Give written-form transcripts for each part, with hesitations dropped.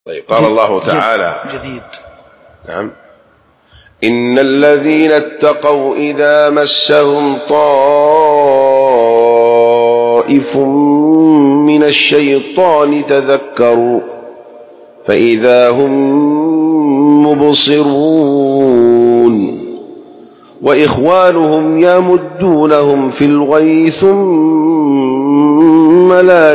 طيب، قال الله تعالى جديد. نعم: إن الذين اتقوا إذا مسهم طائف من الشيطان تذكروا فإذا هم مبصرون وإخوانهم يمدونهم في الغي ثم لا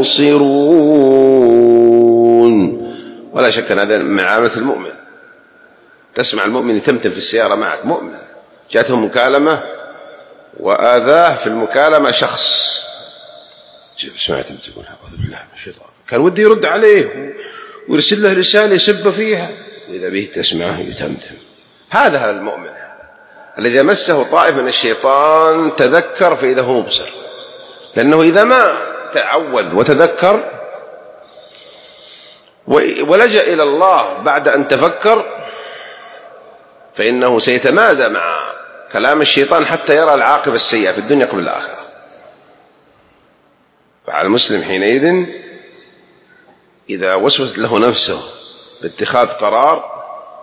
يقصرون. ولا شك أن هذا من علامة المؤمن. تسمع المؤمن يتمتم في السيارة معك، مؤمن، جاءته مكالمة وآذاه في المكالمة شخص، سمعت تقول أعوذ بالله من الشيطان، كان ودي يرد عليه ويرسل له رسالة يسب فيها، وإذا به تسمعه يتمتم. هذا المؤمن، هذا الذي مسه طائف من الشيطان تذكر فإذا هو مبصر، لأنه إذا ما تعوذ وتذكر ولجأ إلى الله بعد أن تفكر فإنه سيتمادى مع كلام الشيطان حتى يرى العاقبة السيئة في الدنيا قبل الآخرة. فعلى المسلم حينئذ إذا وسوست له نفسه باتخاذ قرار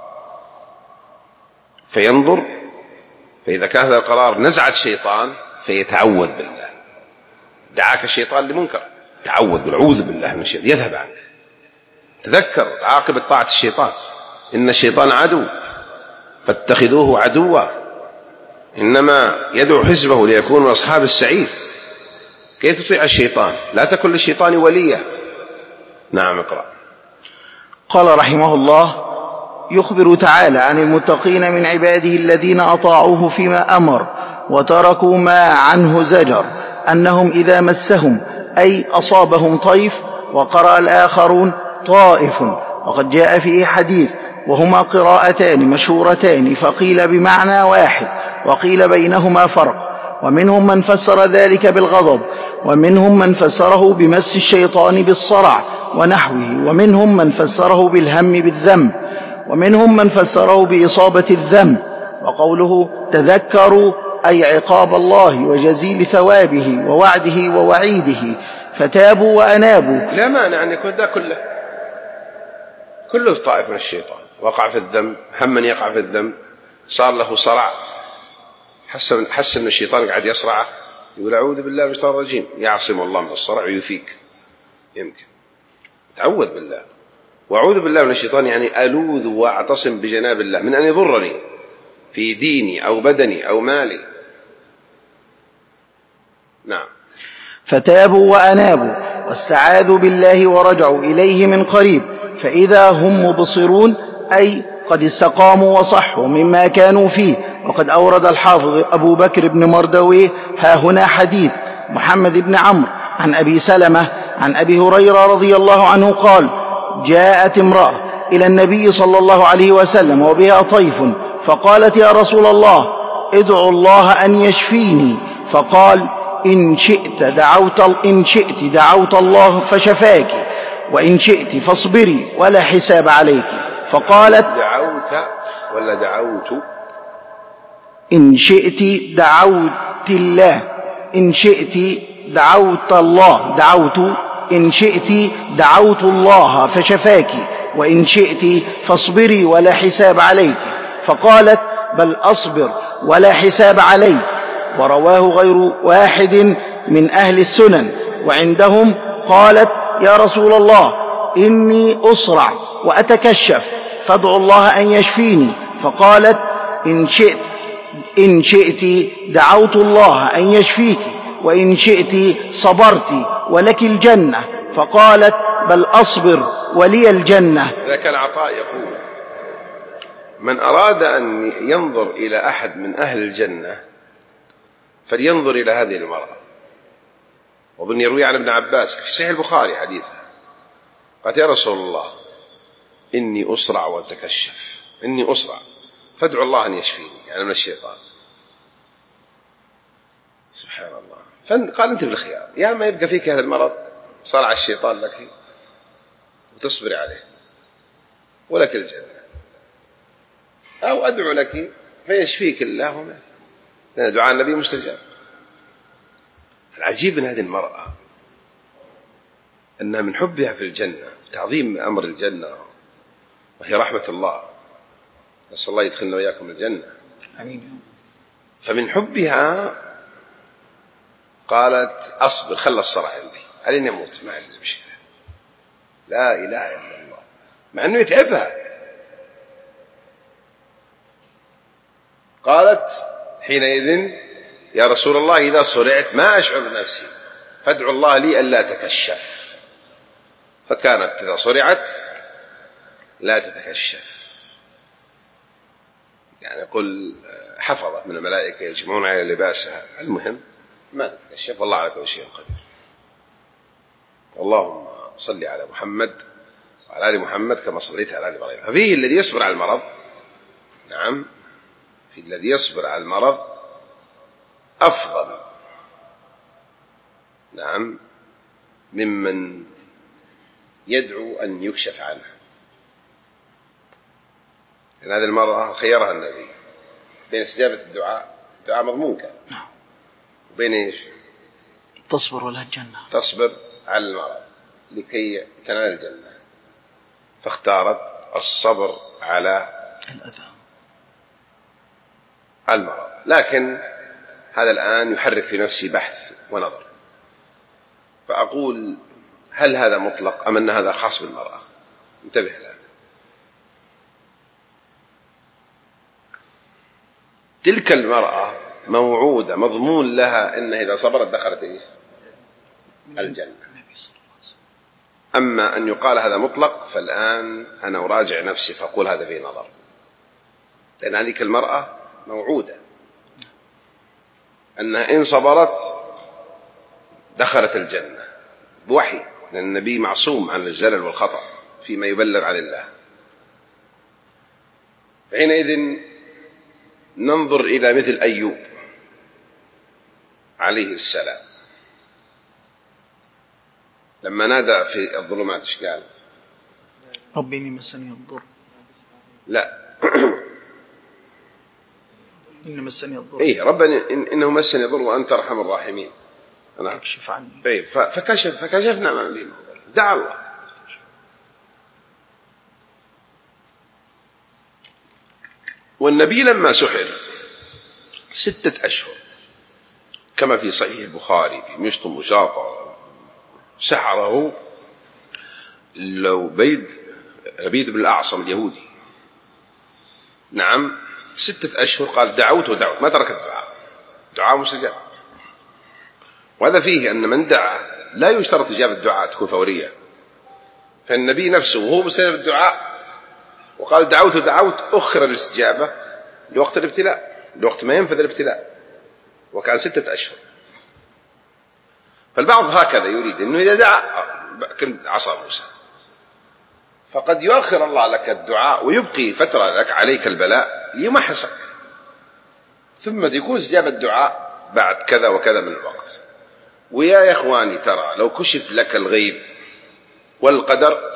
فينظر، فإذا كان هذا القرار نزعة شيطان فيتعوذ بالله. دعاك الشيطان لمنكر، تعوذ بالعوذ بالله من الشيطان يذهب عنك. تذكر عاقبة طاعة الشيطان، إن الشيطان عدو فاتخذوه عدوا إنما يدعو حزبه ليكون من أصحاب السعير. كيف تطيع الشيطان؟ لا تكن للشيطان وليا. نعم، اقرأ. قال رحمه الله: يخبر تعالى عن المتقين من عباده الذين أطاعوه فيما أمر وتركوا ما عنه زجر، أنهم إذا مسهم أي أصابهم طيف، وقرأ الآخرون طائف، وقد جاء فيه حديث وهما قراءتان مشهورتان، فقيل بمعنى واحد وقيل بينهما فرق. ومنهم من فسر ذلك بالغضب، ومنهم من فسره بمس الشيطان بالصرع ونحوه، ومنهم من فسره بالهم بالذنب، ومنهم من فسره بإصابة الذنب. وقوله تذكروا أي عقاب الله وجزيل ثوابه ووعده ووعيده، فتابوا وأنابوا. لا مانع أن يكون ذا كله طائف من الشيطان، وقع في الذنب، هم من يقع في الذنب، صار له صرع، حس أن الشيطان قاعد يصرعه، يقول أعوذ بالله من الشيطان الرجيم، يعصم الله من الصرع ويفيك. يمكن تعوذ بالله، وأعوذ بالله من الشيطان يعني ألوذ وأعتصم بجناب الله من أن يضرني في ديني أو بدني أو مالي. نعم. فتابوا وأنابوا واستعاذوا بالله ورجعوا إليه من قريب، فإذا هم مبصرون أي قد استقاموا وصحوا مما كانوا فيه. وقد أورد الحافظ أبو بكر بن مردويه ها هنا حديث محمد بن عمرو عن أبي سلمة عن أبي هريرة رضي الله عنه قال: جاءت امرأة إلى النبي صلى الله عليه وسلم وبها طيف، فقالت: يا رسول الله، ادعو الله أن يشفيني. فقال: إن شئت دعوت الله فشفاك، وإن شئت فاصبري ولا حساب عليك. فقالت: دعوت ولا دعوت؟ إن شئت دعوت الله، إن شئت دعوت الله، إن شئت دعوت الله فشفاك، وإن شئت فاصبري ولا حساب عليك. فقالت: بل أصبر ولا حساب علي. ورواه غير واحد من أهل السنن. وعندهم قالت: يا رسول الله، إني أصرع وأتكشف، فادعوا الله أن يشفيني. فقالت: إن شئت دعوت الله أن يشفيك، وإن شئت صبرت ولك الجنة. فقالت: بل أصبر ولي الجنة. ذاك العطاء يقول: من أراد أن ينظر إلى أحد من أهل الجنة فلينظر إلى هذه المرأة. وظن يروي عن ابن عباس في صحيح البخاري حديثه، قالت: يا رسول الله، إني أصرع وأتكشف، إني أصرع فادعو الله أن يشفيني، يعني من الشيطان. سبحان الله. قال: أنت بالخيار، يا ما يبقى فيك هذا المرض صرع الشيطان لك وتصبر عليه ولك الجنة، أو أدعو لك فيشفيك الله منه، لأن دعاء النبي مستجاب. العجيب من هذه المرأة أنها من حبها في الجنة، تعظيم أمر الجنة، وهي رحمة الله، نسأل الله يدخلنا وإياكم الجنة. آمين. فمن حبها قالت أصبر، خلى الصلاة عندي ألين يموت، ما عندي مشكلة، لا إله إلا الله، مع أنه يتعبها. قالت حينئذ يا رسول الله إذا صرعت ما أشعر نفسي، فادعو الله لي ألا تكشف. فكانت إذا صرعت لا تتكشف، يعني قل حفظة من الملائكة يجمعون على لباسها، المهم ما تتكشف، والله على كل شيء قدير. اللهم صل على محمد وعلى آل محمد كما صليت على آل إبراهيم. ففيه الذي يصبر على المرض، نعم، في الذي يصبر على المرض أفضل، نعم، ممن يدعو أن يكشف عنه. لأن هذه المرأة خيرها النبي بين استجابة الدعاء مضمون كان، وبين إيش؟ تصبر ولا الجنة، تصبر على المرض لكي تنال الجنة، فاختارت الصبر على الأذى المرض. لكن هذا الآن يحرك في نفسي بحث ونظر، فأقول هل هذا مطلق أم أن هذا خاص بالمرأة؟ انتبه الآن. تلك المرأة موعودة مضمون لها إن إذا صبرت دخلت إيش؟ الجنة. أما أن يقال هذا مطلق فالآن أنا أراجع نفسي فأقول هذا فيه نظر، لأن هذه المرأة موعودة أنها إن صبرت دخلت الجنة بوحي، لأن النبي معصوم عن الزلل والخطأ فيما يبلغ عن الله. فحينئذ ننظر إلى مثل أيوب عليه السلام لما نادى في الظلمات ايش قال؟ ربي إني مسني الضر. لا إن مسني الضر. إيه ربنا إنه مسني الضر وأنت أرحم الراحمين. أنا اكشف عني. طيب فكشفنا ما به، دعا الله. والنبي لما سحر 6 أشهر كما في صحيح البخاري في مشط مشاطة، سحره لبيد بن الأعصم اليهودي، نعم 6 أشهر. قال دعوت ما ترك الدعاء، دعاء مستجاب. وهذا فيه أن من دعا لا يشترط إجابة الدعاء تكون فورية، فالنبي نفسه وهو مستجاب الدعاء وقال دعوت أخر الاستجابة لوقت الابتلاء، لوقت ما ينفذ الابتلاء، وكان 6 أشهر. فالبعض هكذا يريد أنه إذا دعا كنت عصا موسى، فقد يؤخر الله لك الدعاء ويبقي فترة لك عليك البلاء يمحصك، ثم يكون استجابة الدعاء بعد كذا وكذا من الوقت. ويا إخواني ترى لو كشف لك الغيب والقدر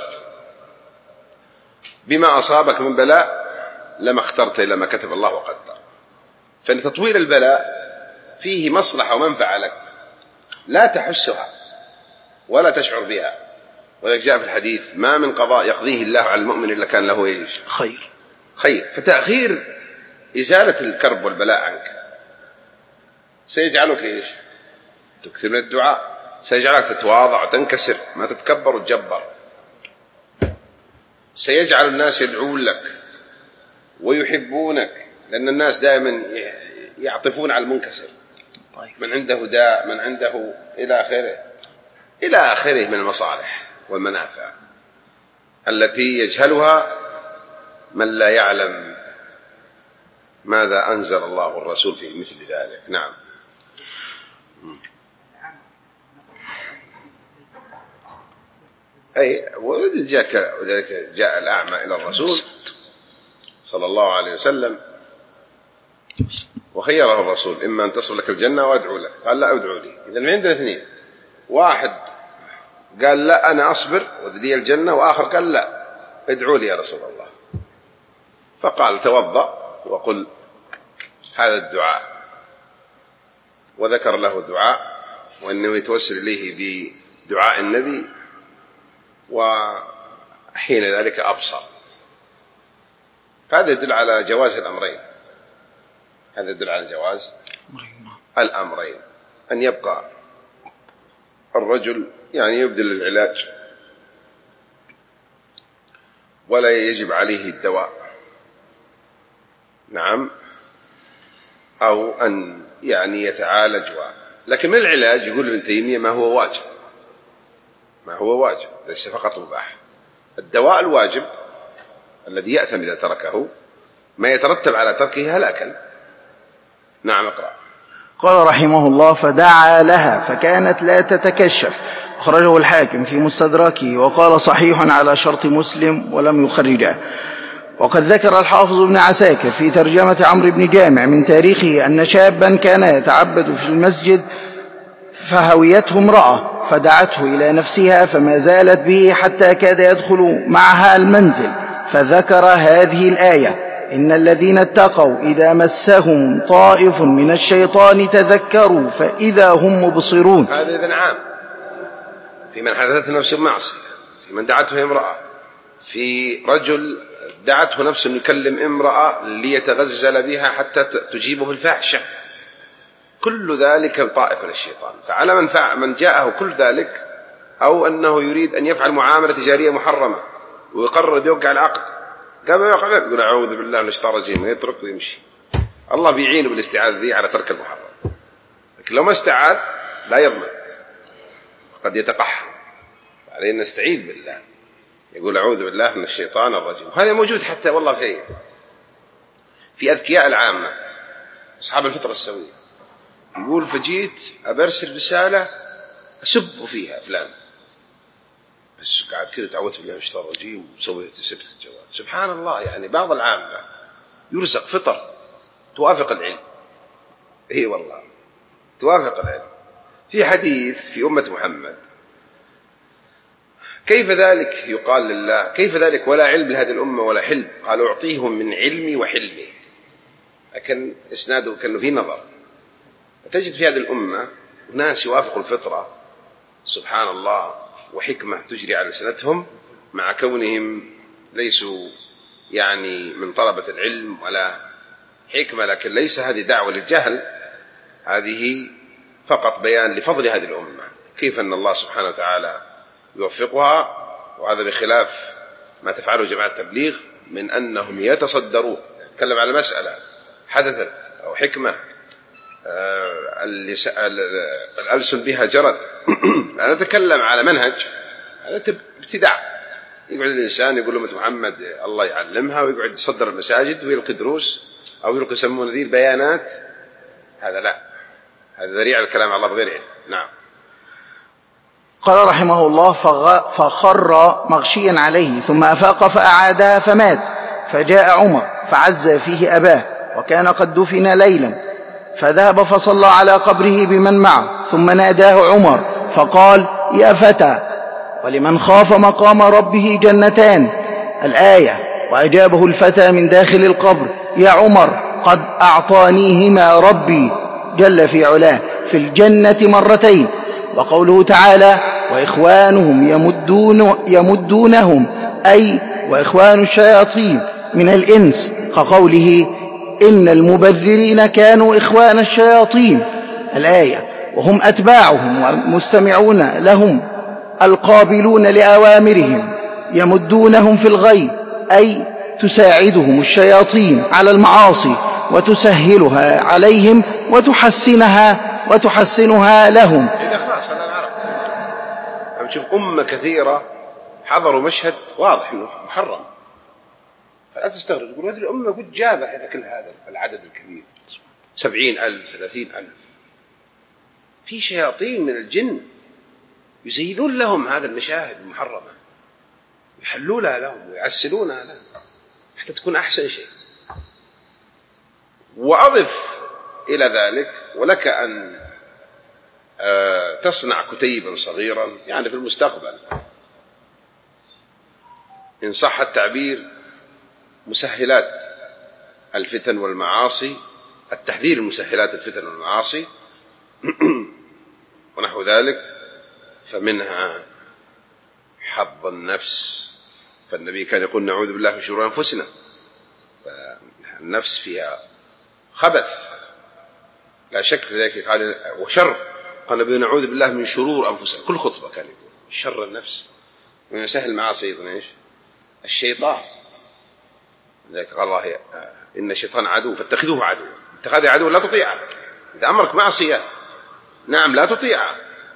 بما أصابك من بلاء لما اخترت إلى ما كتب الله وقدر. فإن تطويل البلاء فيه مصلحة ومنفعة لك لا تحسها ولا تشعر بها. وذلك جاء في الحديث ما من قضاء يقضيه الله على المؤمن إلا كان له إيش؟ خير. فتأخير إزالة الكرب والبلاء عنك سيجعلك إيش؟ تكثر من الدعاء، سيجعلك تتواضع وتنكسر، ما تتكبر وتجبر، سيجعل الناس يدعون لك ويحبونك، لأن الناس دائما يعطفون على المنكسر، من عنده داء، من عنده إلى آخره من المصالح والمنافع التي يجهلها من لا يعلم ماذا أنزل الله الرسول في مثل ذلك. نعم. أي وذلك جاء الأعمى إلى الرسول صلى الله عليه وسلم وخيره الرسول إما أن تصل لك الجنة وأدعو لك، قال لا أدعو لي. إذن عندنا 2، واحد قال لا أنا أصبر ودلي الجنة، وآخر قال لا ادعو لي يا رسول الله. فقال توضأ وقل هذا الدعاء، وذكر له دعاء وأنه يتوسل إليه بدعاء النبي وحين ذلك أبصر. فهذا يدل على جواز الأمرين، هذا يدل على جواز الأمرين، أن يبقى الرجل يعني يبذل العلاج ولا يجب عليه الدواء، نعم، أو أن يعني يتعالج لكن من العلاج يقول ابن تيمية ما هو واجب، ما هو واجب ليس فقط مباح. الدواء الواجب الذي يأثم إذا تركه، ما يترتب على تركه هلاكا. نعم اقرأ. قال رحمه الله: فدعا لها فكانت لا تتكشف. أخرجه الحاكم في مستدركه وقال صحيح على شرط مسلم ولم يخرجه. وقد ذكر الحافظ ابن عساكر في ترجمة عمرو بن جامع من تاريخه أن شابا كان يتعبد في المسجد فهويته امرأة فدعته إلى نفسها فما زالت به حتى كاد يدخل معها المنزل، فذكر هذه الآية: إن الذين اتقوا إذا مسهم طائف من الشيطان تذكروا فإذا هم مبصرون. هذا إذن عام في من حدثت نفسه معصية، في من دعته امرأة، في رجل دعته نفسه يكلم امرأة ليتغزل بها حتى تجيبه الفاحشة، كل ذلك طائف من الشيطان. فعلى من جاءه كل ذلك، أو أنه يريد أن يفعل معاملة تجارية محرمة ويقرر بيوقع العقد، قام يقول أعوذ بالله من الشيطان الرجيم ويترك ويمشي، الله بيعينه بالاستعاذة ذي على ترك المحرم. لكن لو ما استعاذ لا يضمن، قد يتقحم، عليه أن نستعيذ بالله، يقول أعوذ بالله من الشيطان الرجيم. وهذا موجود حتى والله في أذكياء العامة أصحاب الفطرة السوية، يقول فجيت أبرسل رسالة أسب فيها فلان، بس قاعد كذا تعوذ بالله من الشيطان الرجيم وسويت سبت الجوال. سبحان الله، يعني بعض العامة يرزق فطر توافق العلم. إيه والله توافق العلم. في حديث في أمة محمد: كيف ذلك يقال لله كيف ذلك ولا علم لهذه الأمة ولا حلم؟ قال أعطيهم من علمي وحلمي. لكن إسناده كأنه في نظر. فتجد في هذه الأمة ناس يوافق الفطرة سبحان الله، وحكمة تجري على لسانتهم مع كونهم ليسوا يعني من طلبة العلم ولا حكمة. لكن ليس هذه دعوة للجهل، هذه فقط بيان لفضل هذه الأمة، كيف أن الله سبحانه وتعالى يوفقها. وهذا بخلاف ما تفعله جماعة التبليغ من أنهم يتصدرون، يتكلم على مسألة حدثت أو حكمة الألسن بها جرد. أنا أتكلم على منهج، هذا ابتداع. يقعد الإنسان يقول له محمد الله يعلمها، ويقعد يصدر المساجد ويلقي دروس أو يلقي يسمون ذي البيانات، هذا لا، هذا ذريعة الكلام على الله بغير علم. نعم. قال رحمه الله: فخر مغشيا عليه ثم أفاق فأعادها فمات، فجاء عمر فعز فيه أباه وكان قد دفن ليلا، فذهب فصلى على قبره بمن معه، ثم ناداه عمر فقال: يا فتى، ولمن خاف مقام ربه جنتان، الآية. وأجابه الفتى من داخل القبر: يا عمر، قد أعطانيهما ربي جل في علاه في الجنة مرتين. وقوله تعالى: وإخوانهم يمدونهم، أي وإخوان الشياطين من الإنس، كقوله: إن المبذرين كانوا إخوان الشياطين، الآية. وهم أتباعهم والمستمعون لهم القابلون لأوامرهم، يمدونهم في الغي، أي تساعدهم الشياطين على المعاصي وتسهلها عليهم وتحسنها لهم. إذا خلاص أنا عرفت. نشوف أمة كثيرة حضروا مشهد واضح إنه محرم، فلا تستغرب تقول هذه الأمة قد جابها كل هذا العدد الكبير، 70,000 30,000. في شياطين من الجن يزينون لهم هذا المشاهد المحرمة، يحلونها لهم ويعسلونها لهم حتى تكون أحسن شيء. وأضف إلى ذلك: ولك أن تصنع كتيبا صغيرا، يعني في المستقبل إن صح التعبير مسهلات الفتن والمعاصي، التحذير المسهلات الفتن والمعاصي ونحو ذلك. فمنها حظ النفس. فالنبي كان يقول نعوذ بالله من شرور أنفسنا، فالنفس فيها خبث لا شك في ذلك. قال وشر، قال النبي نعوذ بالله من شرور أنفسنا، كل خطبة كان يقول شر النفس. ومن سهل المعاصي أيضا إيش؟ الشيطان. ذلك قال الله إن الشيطان عدو فاتخذوه عدوا. اتخاذ عدو لا تطيعه، إذا أمرك معصية نعم لا تطيعه،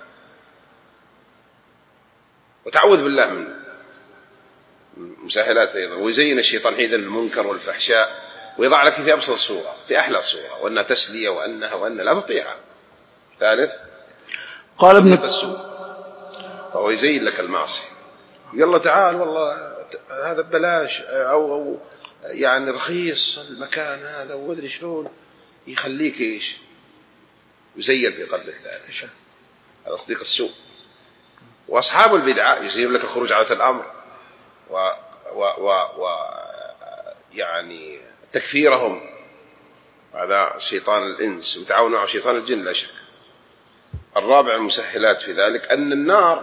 وتعوذ بالله من مساهلات أيضا. ويزين الشيطان حيث المنكر والفحشاء ويضع لك في أبسط الصورة، في أحلى الصورة، وأنها تسلية وأنها لا تطيعها. ثالث قال ابن السوء، فهو يزين لك المعصية، يلا تعال والله هذا ببلاش أو يعني رخيص المكان هذا ومدري شلون، يخليك إيش يزين في قلبك ذلك. هذا صديق السوء. وأصحاب البدعة يزين لك الخروج على الأمر يعني تكفيرهم، هذا شيطان الإنس، وتعاونوا على شيطان الجن لا شك. الرابع المسهلات في ذلك أن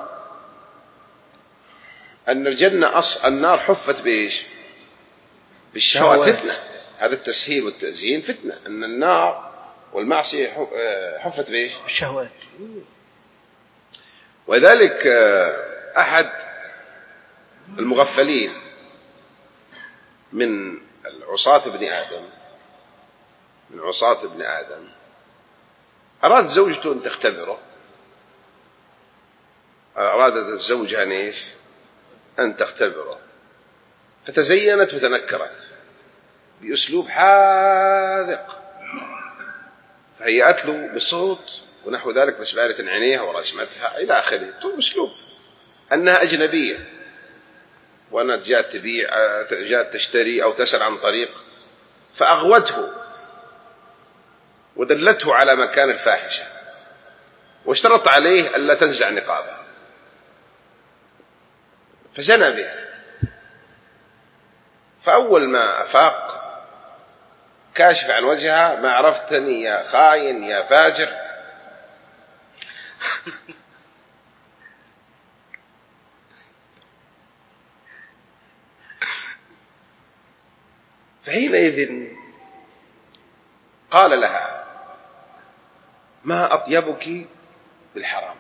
الجنة النار حفت بإيش؟ بالشهوات، فتنة. هذا التسهيل والتزيين فتنة، أن النار والمعصية حفت بإيش؟ الشهوات. وذلك أحد المغفلين من عصاة ابن آدم أراد زوجته أن تختبره، أرادت الزوجة أن تختبره، فتزينت وتنكرت بأسلوب حاذق، فهيأت له بصوت ونحو ذلك بسبالة عينيها ورسمتها إلى آخره، طول أسلوب أنها أجنبية، وأنها جاءت تشتري أو تسأل عن طريق، فأغوته ودلته على مكان الفاحشة، واشترط عليه ألا تنزع نقابها، فزنى بها. فأول ما أفاق كاشف عن وجهها: ما عرفتني يا خاين يا فاجر. فحينئذ قال لها: ما أطيبك بالحرام.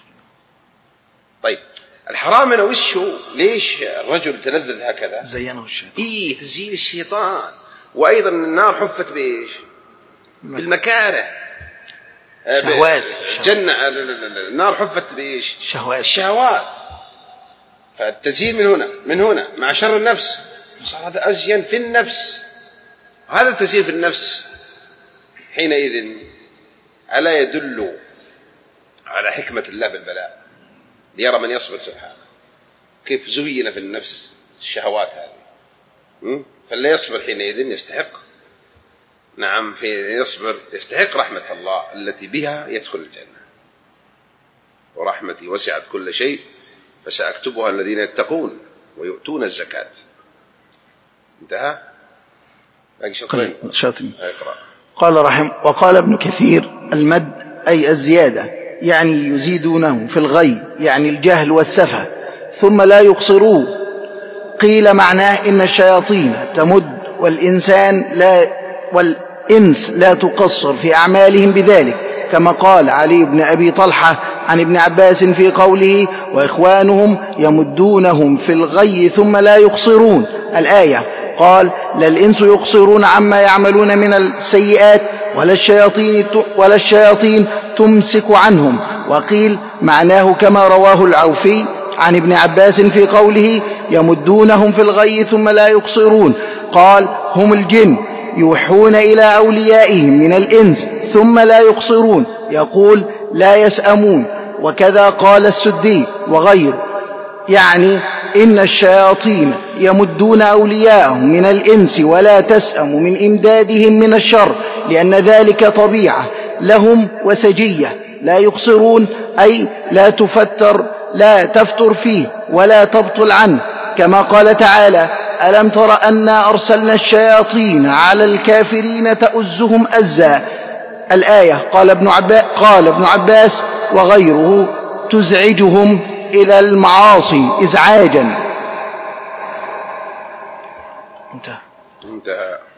طيب الحرام أنا وشه؟ ليش الرجل تلذذ هكذا؟ زينه الشيطان. تزيين الشيطان. وأيضا النار حفت بإيش؟ بالمكاره، شهوات. جنة النار حفت بإيش؟ الشهوات. فالتزيين من هنا مع شر النفس، صار هذا أزين في النفس، وهذا التزيين في النفس حينئذ ألا يدل على حكمة الله بالبلاء، ليرى من يصبر سبحانه كيف زين في النفس الشهوات هذه. فاللي يصبر حينئذ يستحق، نعم يستحق رحمة الله التي بها يدخل الجنة. ورحمتي وسعت كل شيء فسأكتبها الذين يتقون ويؤتون الزكاة. انتهى. باقي شطرين. اقرأ. وقال ابن كثير: المد أي الزيادة، يعني يزيدونه في الغي، يعني الجهل والسفه، ثم لا يقصروا. قيل معناه إن الشياطين تمد والإنس لا تقصر في أعمالهم بذلك، كما قال علي بن أبي طلحة عن ابن عباس في قوله: وإخوانهم يمدونهم في الغي ثم لا يقصرون. الآية. قال: لا الإنس يقصرون عما يعملون من السيئات، ولا الشياطين تمسك عنهم. وقيل معناه كما رواه العوفي عن ابن عباس في قوله: يمدونهم في الغي ثم لا يقصرون. قال: هم الجن يوحون إلى أوليائهم من الإنس ثم لا يقصرون، يقول: لا يسأمون. وكذا قال السدي وغيره، يعني إن الشياطين يمدون أولياءهم من الإنس ولا تسأم من إمدادهم من الشر، لأن ذلك طبيعة لهم وسجية. لا يقصرون أي لا تفتر فيه ولا تبطل عنه، كما قال تعالى: ألم تر أنا أرسلنا الشياطين على الكافرين تؤزهم أزا. الآية. قال ابن عباس وغيره: تزعجهم إلى المعاصي إزعاجا. انتهى.